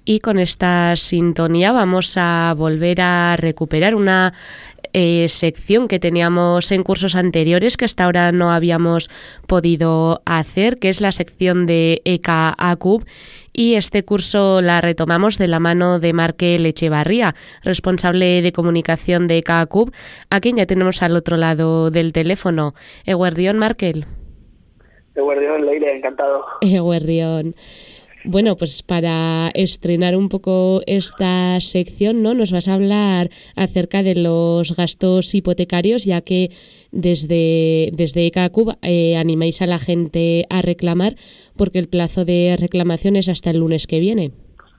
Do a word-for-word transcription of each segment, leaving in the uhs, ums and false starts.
y con esta sintonía vamos a volver a recuperar una eh, sección que teníamos en cursos anteriores que hasta ahora no habíamos podido hacer, que es la sección de E C A A C U B, y este curso la retomamos de la mano de Markel Echevarría, responsable de comunicación de E C A A C U B, a quien ya tenemos al otro lado del teléfono. Eguerdión, Markel. Eguerdión, Leire, encantado. Eguerdión. Bueno, pues para estrenar un poco esta sección, ¿no? Nos vas a hablar acerca de los gastos hipotecarios, ya que desde, desde E C A A C U B eh, animáis a la gente a reclamar, porque el plazo de reclamación es hasta el lunes que viene.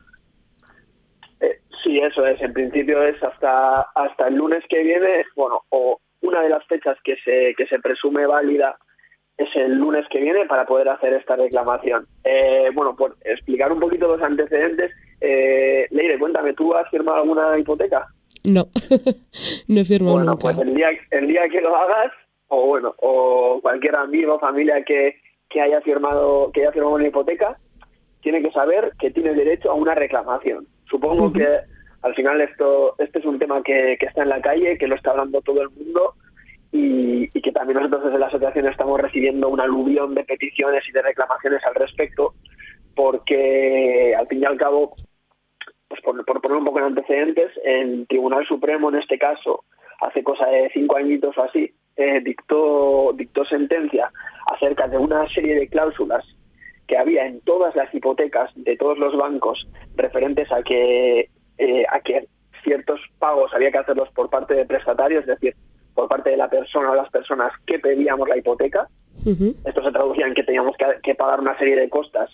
Eh, sí, eso es. En principio es hasta hasta el lunes que viene. Bueno, o una de las fechas que se que se presume válida es el lunes que viene para poder hacer esta reclamación. Eh, bueno, por explicar un poquito los antecedentes, eh, Leire, cuéntame, ¿tú has firmado alguna hipoteca? No, no he firmado bueno, nunca. Bueno, pues el día, el día que lo hagas, o bueno, o cualquier amigo o familia que, que haya firmado que haya firmado una hipoteca, tiene que saber que tiene derecho a una reclamación. Supongo uh-huh. que al final esto este es un tema que, que está en la calle, que lo está hablando todo el mundo, Y, y que también nosotros desde la asociación estamos recibiendo un aluvión de peticiones y de reclamaciones al respecto, porque al fin y al cabo, pues por, por poner un poco en antecedentes, el Tribunal Supremo en este caso, hace cosa de cinco añitos o así, eh, dictó, dictó sentencia acerca de una serie de cláusulas que había en todas las hipotecas de todos los bancos referentes a que, eh, a que ciertos pagos había que hacerlos por parte de prestatarios, es decir, por parte de la persona o las personas que pedíamos la hipoteca. Uh-huh. Esto se traducía en que teníamos que, que pagar una serie de costas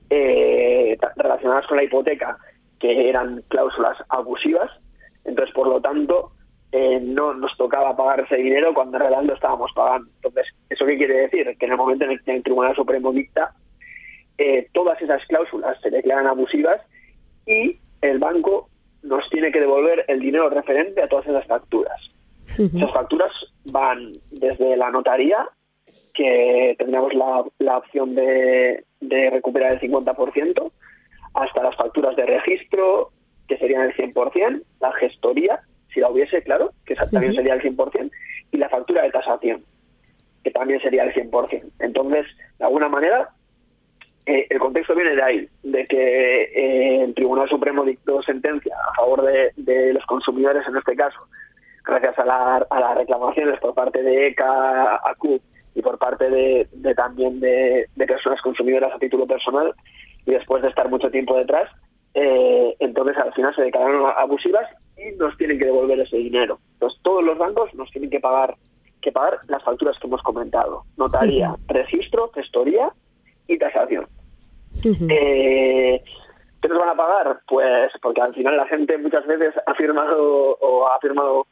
eh, relacionadas con la hipoteca, que eran cláusulas abusivas. Entonces, por lo tanto, eh, no nos tocaba pagar ese dinero cuando en realidad lo estábamos pagando. Entonces, ¿eso qué quiere decir? Que en el momento en el que el Tribunal Supremo dicta, eh, todas esas cláusulas se declaran abusivas y el banco nos tiene que devolver el dinero referente a todas esas facturas. Uh-huh. Esas facturas van desde la notaría, que tendríamos la, la opción de, de recuperar el cincuenta por ciento, hasta las facturas de registro, que serían el cien por ciento, la gestoría, si la hubiese, claro, que también uh-huh. sería el cien por ciento, y la factura de tasación, que también sería el cien por ciento. Entonces, de alguna manera, eh, el contexto viene de ahí, de que eh, el Tribunal Supremo dictó sentencia a favor de, de los consumidores en este caso, gracias a, la, a las reclamaciones por parte de E C A A C U B y por parte de, de también de, de personas consumidoras a título personal, y después de estar mucho tiempo detrás, eh, entonces al final se declararon abusivas y nos tienen que devolver ese dinero. Entonces todos los bancos nos tienen que pagar que pagar las facturas que hemos comentado: notaría, uh-huh. registro, gestoría y tasación. Uh-huh. Eh, ¿Qué nos van a pagar? Pues porque al final la gente muchas veces ha firmado o ha firmado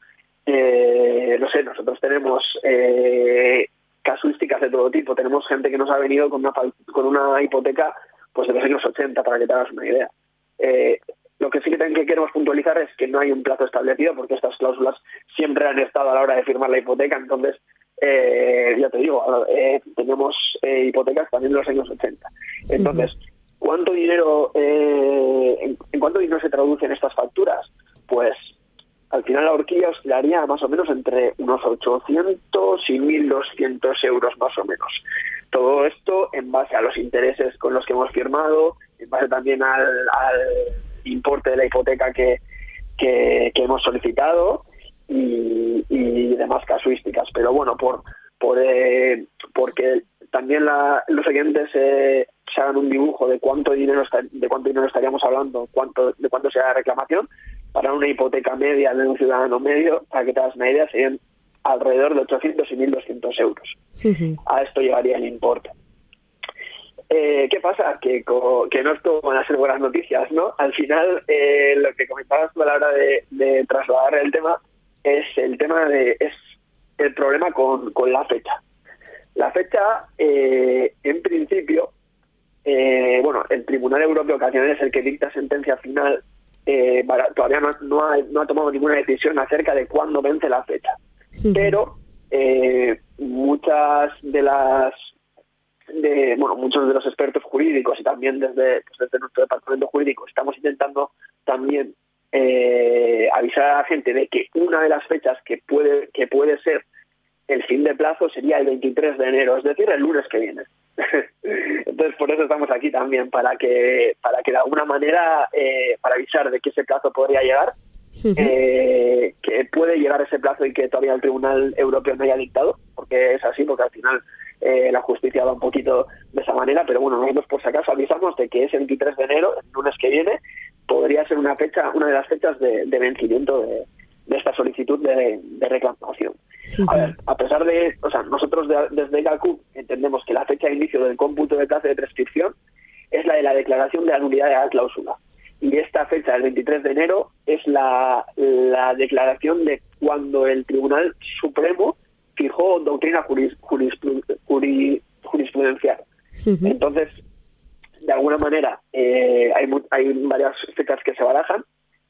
Eh, no sé, nosotros tenemos eh, casuísticas de todo tipo. Tenemos gente que nos ha venido con una, con una hipoteca pues de los años ochenta, para que te hagas una idea. Eh, lo que sí que, que queremos puntualizar es que no hay un plazo establecido, porque estas cláusulas siempre han estado a la hora de firmar la hipoteca. Entonces, eh, ya te digo, eh, tenemos eh, hipotecas también de los años ochenta. Entonces, ¿cuánto dinero, eh, en, en cuánto dinero se traducen estas facturas? Pues al final la horquilla oscilaría más o menos entre unos ochocientos y mil doscientos euros más o menos. Todo esto en base a los intereses con los que hemos firmado, en base también al, al importe de la hipoteca que, que, que hemos solicitado y, y demás casuísticas. Pero bueno, por, por eh, porque también la, los oyentes eh, se hagan un dibujo de cuánto dinero está, de cuánto dinero estaríamos hablando, cuánto de cuánto sea la reclamación. Para una hipoteca media de un ciudadano medio, para que te hagas una idea, serían alrededor de ochocientos y mil doscientos euros. Uh-huh. A esto llevaría el importe. Eh, ¿Qué pasa? Que, que no esto van a ser buenas noticias, ¿no? Al final, eh, lo que comentabas tú a la hora de, de trasladar el tema es el tema de es el problema con, con la fecha. La fecha, eh, en principio, eh, bueno, el Tribunal Europeo, que al final es el que dicta sentencia final, Eh, para, todavía no, no, ha, no ha tomado ninguna decisión acerca de cuándo vence la fecha. Sí. Pero eh, muchas de las de, bueno, muchos de los expertos jurídicos y también desde, pues desde nuestro departamento jurídico estamos intentando también eh, avisar a la gente de que una de las fechas que puede, que puede ser el fin de plazo sería el veintitrés de enero, es decir, el lunes que viene. Entonces, por eso estamos aquí también, para que, para que de alguna manera, eh, para avisar de que ese plazo podría llegar, eh, que puede llegar ese plazo y que todavía el Tribunal Europeo no haya dictado, porque es así, porque al final eh, la justicia va un poquito de esa manera, pero bueno, nosotros por si acaso avisamos de que ese veintitrés de enero, el lunes que viene, podría ser una fecha, una de las fechas de, de vencimiento de, de esta solicitud de, de reclamación. A ver, a pesar de, o sea, nosotros de, desde GACUP entendemos que la fecha de inicio del cómputo de plazo de prescripción es la de la declaración de la nulidad de la cláusula. Y esta fecha, el veintitrés de enero, es la, la declaración de cuando el Tribunal Supremo fijó doctrina juris, juris, juris, jurisprudencial. Uh-huh. Entonces, de alguna manera, eh, hay, hay varias fechas que se barajan.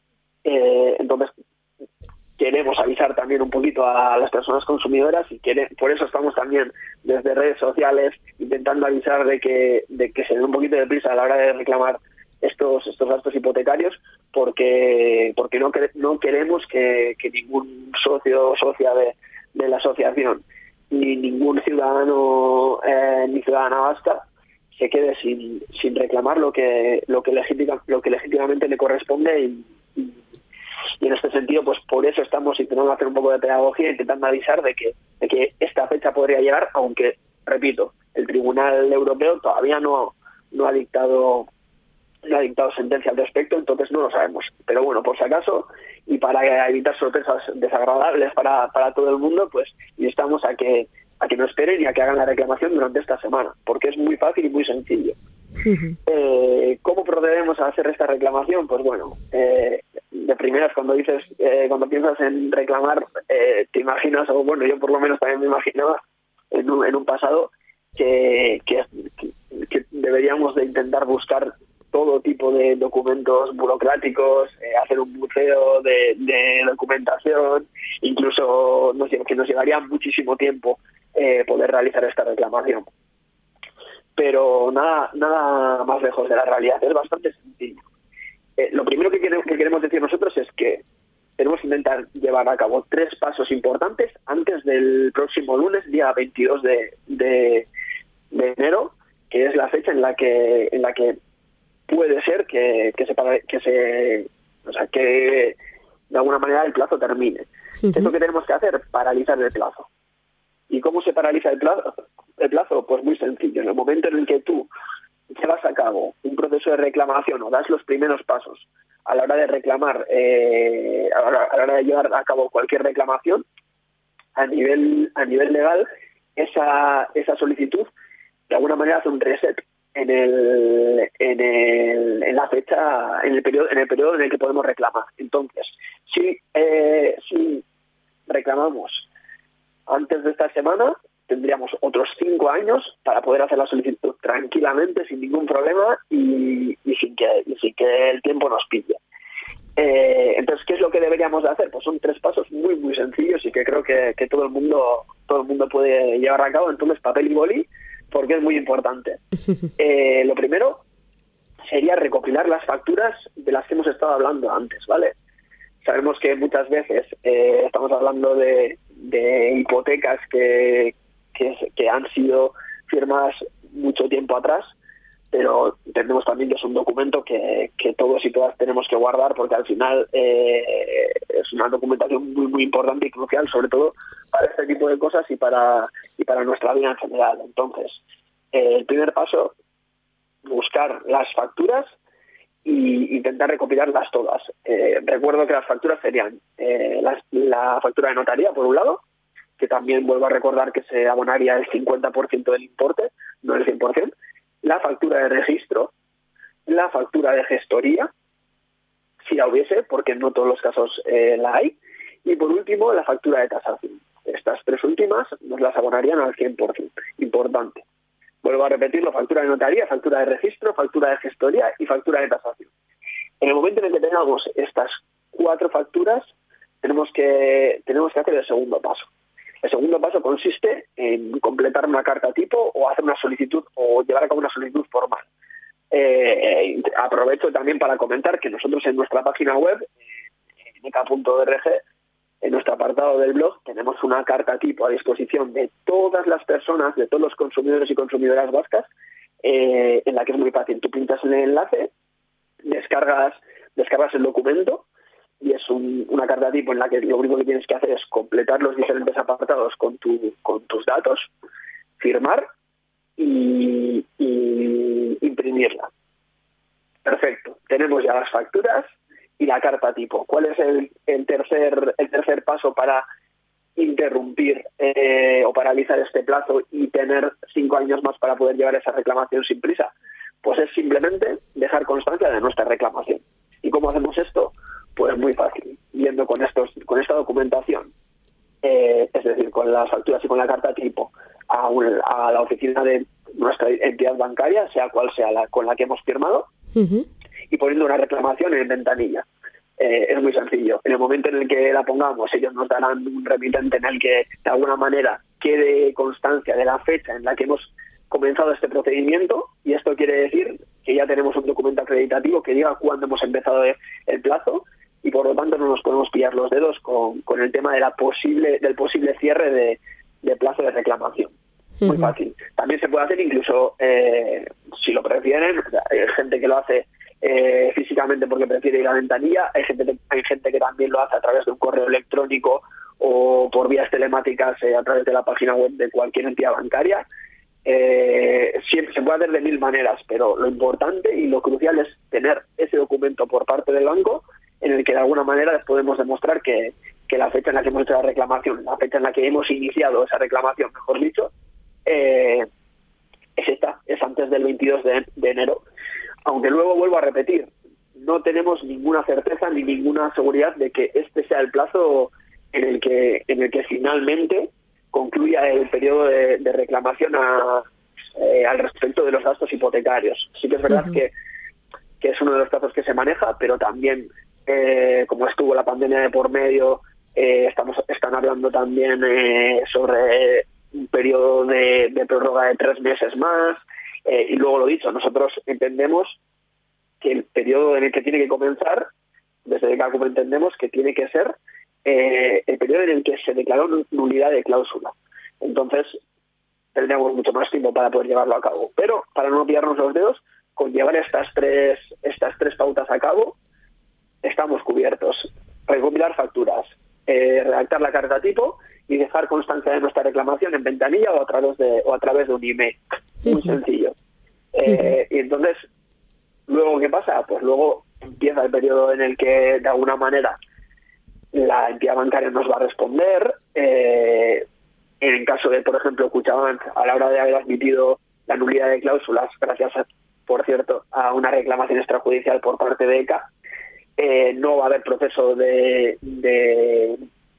Eh, entonces, queremos avisar también un poquito a las personas consumidoras y quere, por eso estamos también desde redes sociales intentando avisar de que, de que se dé un poquito de prisa a la hora de reclamar estos estos gastos hipotecarios, porque porque no, no queremos que, que ningún socio o socia de, de la asociación ni ningún ciudadano eh, ni ciudadana vasca se quede sin sin reclamar lo que lo que legítima, lo que legítimamente le corresponde y, y Y en este sentido, pues por eso estamos intentando hacer un poco de pedagogía, intentando avisar de que, de que esta fecha podría llegar, aunque, repito, el Tribunal Europeo todavía no, no ha dictado no ha dictado sentencia al respecto, entonces no lo sabemos. Pero bueno, por si acaso, y para evitar sorpresas desagradables para, para todo el mundo, pues instamos a que, a que no esperen y a que hagan la reclamación durante esta semana, porque es muy fácil y muy sencillo. Uh-huh. Eh, ¿Cómo procedemos a hacer esta reclamación? Pues bueno, eh, de primeras cuando dices, eh, cuando piensas en reclamar, eh, te imaginas, o bueno, yo por lo menos también me imaginaba en un, en un pasado que, que, que deberíamos de intentar buscar todo tipo de documentos burocráticos, eh, hacer un buceo de, de documentación, incluso nos, que nos llevaría muchísimo tiempo eh, poder realizar esta reclamación. Pero nada nada más lejos de la realidad, es bastante sencillo. Eh, lo primero que queremos, que queremos decir nosotros es que tenemos que intentar llevar a cabo tres pasos importantes antes del próximo lunes, día veintidós de, de, de enero, que es la fecha en la que en la que puede ser que, que se que se o sea que de alguna manera el plazo termine. Uh-huh. ¿Qué es lo que tenemos que hacer? Paralizar el plazo. ¿Y cómo se paraliza el plazo? El plazo, pues muy sencillo. En el momento en el que tú llevas a cabo un proceso de reclamación o das los primeros pasos a la hora de reclamar, eh, a, la, a la hora de llevar a cabo cualquier reclamación, a nivel a nivel legal, esa esa solicitud de alguna manera hace un reset en el en el en la fecha, en el periodo en el periodo en el que podemos reclamar. Entonces, si eh, si reclamamos antes de esta semana, tendríamos otros cinco años para poder hacer la solicitud tranquilamente, sin ningún problema y, y, sin, que, y sin que el tiempo nos pille. Eh, entonces, ¿qué es lo que deberíamos de hacer? Pues son tres pasos muy, muy sencillos y que creo que, que todo el mundo todo el mundo puede llevar a cabo. Entonces, papel y boli, porque es muy importante. Eh, lo primero sería recopilar las facturas de las que hemos estado hablando antes, ¿vale? Sabemos que muchas veces eh, estamos hablando de, de hipotecas que, que, que han sido firmadas mucho tiempo atrás, pero entendemos también que es un documento que, que todos y todas tenemos que guardar, porque al final eh, es una documentación muy muy importante y crucial, sobre todo para este tipo de cosas y para y para nuestra vida en general. Entonces, eh, el primer paso, buscar las facturas y intentar recopilarlas todas. Eh, recuerdo que las facturas serían eh, la, la factura de notaría, por un lado, que también vuelvo a recordar que se abonaría el cincuenta por ciento del importe, no el cien por ciento, la factura de registro, la factura de gestoría, si la hubiese, porque no todos los casos eh, la hay, y por último la factura de tasación. Estas tres últimas nos las abonarían al cien por ciento. Importante. Vuelvo a repetirlo: factura de notaría, factura de registro, factura de gestoría y factura de tasación. En el momento en el que tengamos estas cuatro facturas, tenemos que, tenemos que hacer el segundo paso. El segundo paso consiste en completar una carta tipo o hacer una solicitud o llevar a cabo una solicitud formal. Eh, aprovecho también para comentar que nosotros en nuestra página web, en e c a punto org, en nuestro apartado del blog, tenemos una carta tipo a disposición de todas las personas, de todos los consumidores y consumidoras vascas, eh, en la que es muy fácil. Tú pintas en el enlace, descargas, descargas el documento y es un, una carta tipo en la que lo único que tienes que hacer es completar los diferentes apartados con, tu, con tus datos, firmar y, y imprimirla. Perfecto. Tenemos ya las facturas y la carta tipo. ¿Cuál es el, el, tercer, el tercer paso para interrumpir eh, o paralizar este plazo y tener cinco años más para poder llevar esa reclamación sin prisa? Pues es simplemente dejar constancia de nuestra reclamación. ¿Y cómo hacemos esto? Pues muy fácil, yendo con, estos, con esta documentación, eh, es decir, con las facturas y con la carta tipo, a, un, a la oficina de nuestra entidad bancaria, sea cual sea la con la que hemos firmado, uh-huh. y poniendo una reclamación en ventanilla. Eh, es muy sencillo. En el momento en el que la pongamos, ellos nos darán un remitente en el que de alguna manera quede constancia de la fecha en la que hemos comenzado este procedimiento, y esto quiere decir que ya tenemos un documento acreditativo que diga cuándo hemos empezado el plazo, y por lo tanto no nos podemos pillar los dedos con, con el tema de la posible, del posible cierre de, de plazo de reclamación. Muy uh-huh. fácil. También se puede hacer incluso, eh, si lo prefieren, hay gente que lo hace eh, físicamente porque prefiere ir a la ventanilla, hay gente, hay gente que también lo hace a través de un correo electrónico o por vías telemáticas eh, a través de la página web de cualquier entidad bancaria. Eh, siempre se puede hacer de mil maneras, pero lo importante y lo crucial es tener ese documento por parte del banco en el que de alguna manera les podemos demostrar que, que la fecha en la que hemos hecho la reclamación, la fecha en la que hemos iniciado esa reclamación, mejor dicho, eh, es esta, es antes del veintidós de, de enero. Aunque luego vuelvo a repetir, no tenemos ninguna certeza ni ninguna seguridad de que este sea el plazo en el que, en el que finalmente concluya el periodo de, de reclamación a, eh, al respecto de los gastos hipotecarios. Sí que es verdad uh-huh. que, que es uno de los plazos que se maneja, pero también Eh, como estuvo la pandemia de por medio, eh, estamos están hablando también eh, sobre un periodo de, de prórroga de tres meses más, eh, y luego lo dicho, nosotros entendemos que el periodo en el que tiene que comenzar, desde el cálculo entendemos que tiene que ser eh, el periodo en el que se declaró nulidad de cláusula. Entonces tendríamos mucho más tiempo para poder llevarlo a cabo, pero para no pillarnos los dedos, con llevar estas tres, estas tres pautas a cabo, estamos cubiertos. Recopilar facturas, eh, redactar la carta tipo y dejar constancia de nuestra reclamación en ventanilla o a través de, o a través de un email. Muy uh-huh. sencillo. Eh, uh-huh. Y entonces, ¿luego qué pasa? Pues luego empieza el periodo en el que, de alguna manera, la entidad bancaria nos va a responder. Eh, en caso de, por ejemplo, Kutxabank, a la hora de haber admitido la nulidad de cláusulas, gracias, a, por cierto, a una reclamación extrajudicial por parte de E C A, Eh, no va a haber proceso de, de,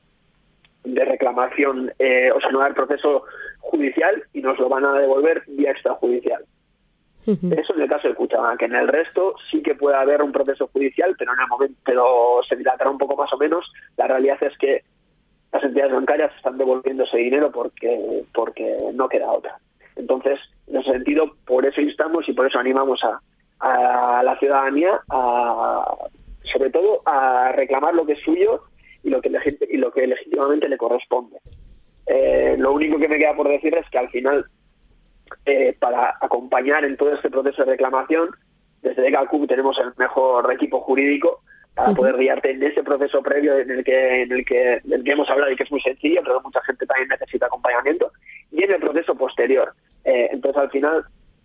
de reclamación, eh, o sea, no va a haber proceso judicial y nos lo van a devolver vía extrajudicial. Uh-huh. Eso en el caso de Kutxabank. En el resto sí que puede haber un proceso judicial, pero en el momento pero se dilatará un poco más o menos. La realidad es que las entidades bancarias están devolviendo ese dinero porque, porque no queda otra. Entonces, en ese sentido, por eso instamos y por eso animamos a, a la ciudadanía a sobre todo a reclamar lo que es suyo y lo que, y lo que legítimamente le corresponde. Eh, lo único que me queda por decir es que al final, eh, para acompañar en todo este proceso de reclamación, desde E C A Q tenemos el mejor equipo jurídico para uh-huh. poder guiarte en ese proceso previo en el que en el que, del que hemos hablado y que es muy sencillo, pero mucha gente también necesita acompañamiento, y en el proceso posterior. Eh, entonces, al final,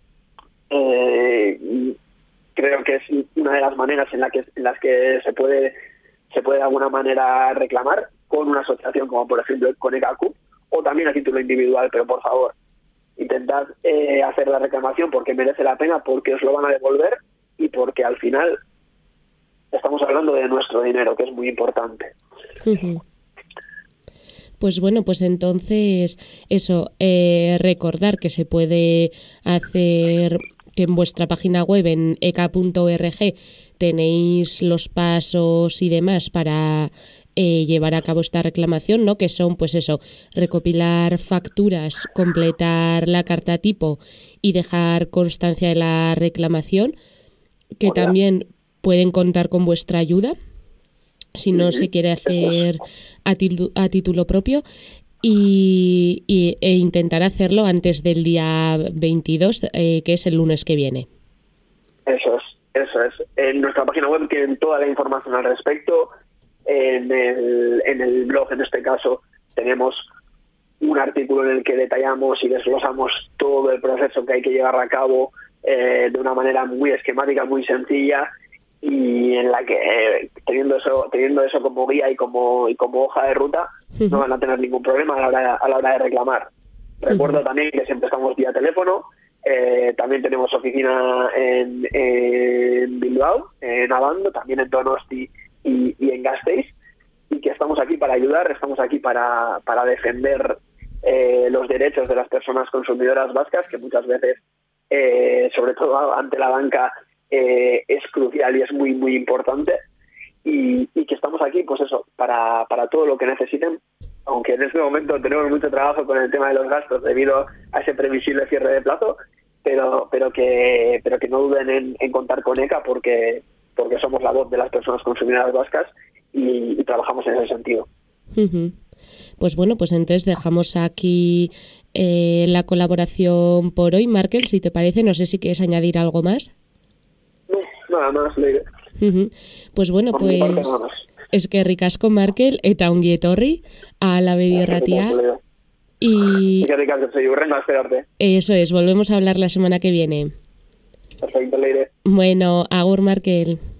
eh, creo que es una de las maneras en, la que, en las que se puede se puede de alguna manera reclamar con una asociación como por ejemplo con E C A Q, o también a título individual, pero por favor, intentad eh, hacer la reclamación porque merece la pena, porque os lo van a devolver y porque al final estamos hablando de nuestro dinero, que es muy importante. Uh-huh. Pues bueno, pues entonces eso, eh, recordar que se puede hacer, que en vuestra página web en e c a punto org tenéis los pasos y demás para eh, llevar a cabo esta reclamación, ¿no? Que son, pues eso, recopilar facturas, completar la carta tipo y dejar constancia de la reclamación, que Hola. También pueden contar con vuestra ayuda si no se quiere hacer a, titu- a título propio. Y, y, e intentar hacerlo antes del día veintidós, eh, que es el lunes que viene. Eso es, eso es. En nuestra página web tienen toda la información al respecto. En el, en el blog, en este caso, tenemos un artículo en el que detallamos y desglosamos todo el proceso que hay que llevar a cabo eh, de una manera muy esquemática, muy sencilla, y en la que eh, teniendo eso teniendo eso como guía y como y como hoja de ruta uh-huh. no van a tener ningún problema a la hora, a la hora de reclamar. Uh-huh. Recuerdo también que siempre estamos vía teléfono, eh, también tenemos oficina en, en Bilbao, en Abando, también en Donosti y, y en Gasteiz, y que estamos aquí para ayudar, estamos aquí para, para defender eh, los derechos de las personas consumidoras vascas, que muchas veces, eh, sobre todo ante la banca, Eh, es crucial y es muy muy importante, y, y que estamos aquí pues eso para, para todo lo que necesiten, aunque en este momento tenemos mucho trabajo con el tema de los gastos debido a ese previsible cierre de plazo, pero pero que pero que no duden en, en contar con E C A, porque porque somos la voz de las personas consumidoras vascas y, y trabajamos en ese sentido. Uh-huh. Pues bueno, pues entonces dejamos aquí eh, la colaboración por hoy. Markel, si te parece, no sé si quieres añadir algo más. Nada más, Leire. Uh-huh. Pues bueno, por pues es que ricasco Markel eta ongi etorri a la Bedirratia y que ricasco soy urrenga, esperarte. Eso es, volvemos a hablar la semana que viene. Perfecto, Leire. Bueno, agur Markel.